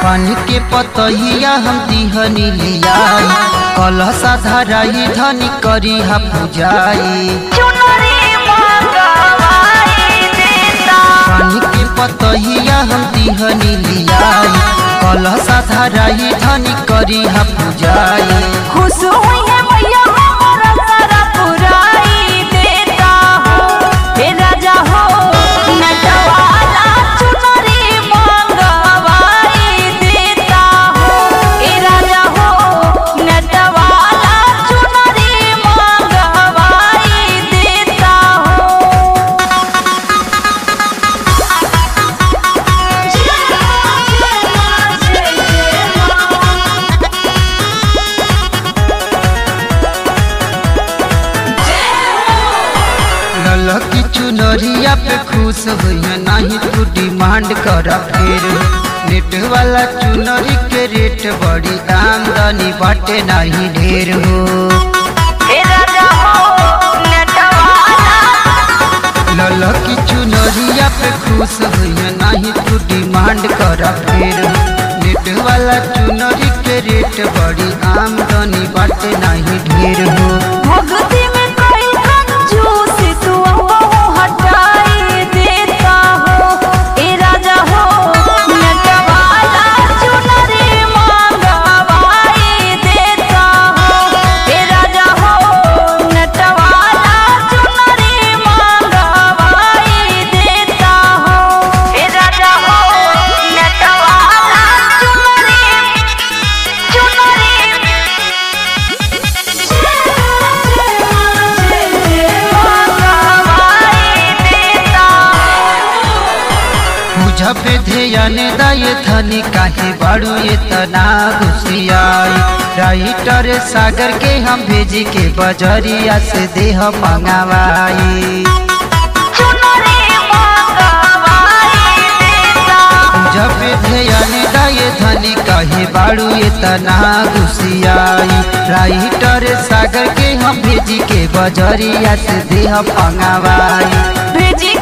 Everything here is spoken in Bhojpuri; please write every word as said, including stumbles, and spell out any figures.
पान के पतहिया हम दिहनी लियाई कलशा धराई धनी करी हा पूजाई। पान के पतहिया हम दिहनी लियाई कलशा धराई धनी करी हा पूजाई। खुश हुई है मैया हमारा सारा पुराई देता हो हे राजा हो नटवाला चुनरी मंगवाई देता हो हे राजा हो नटवाला चुनरी मंगवाई देता ललकी चुनरिया पे खुश हुई नहीं तू डिमांड कर फिर नेट वाला चुनरी के रेट बड़ी आमदनी बाटे नहीं ढेर हो। हे राजा हो नटवाला ललकी चुनरिया पे खुश हुई नहीं तू डिमांड कर फिर नेट वाला चुनरी के रेट बड़ी आमदनी बाटे नहीं ढेर हो। भक्ति में कोई कंजूस तू हटाई देता हो ए राजा हो नटवाला चुनरी मंगवाई देता हो ए राजा हो नटवाला चुनरी मंगवाई देता हो ए राजा हो नटवाला जब ध्यान दाये धनी काहे बाड़ू ये तना घुसियाई राइटर सागर के हम भेजी के बजरिया से देह मंगवाई। जब ध्यान दाये धनी काहे बाड़ू ये तना घुसियाई राइटर सागर के हम भेजी के बजरिया से देह मंगवाई। भेजी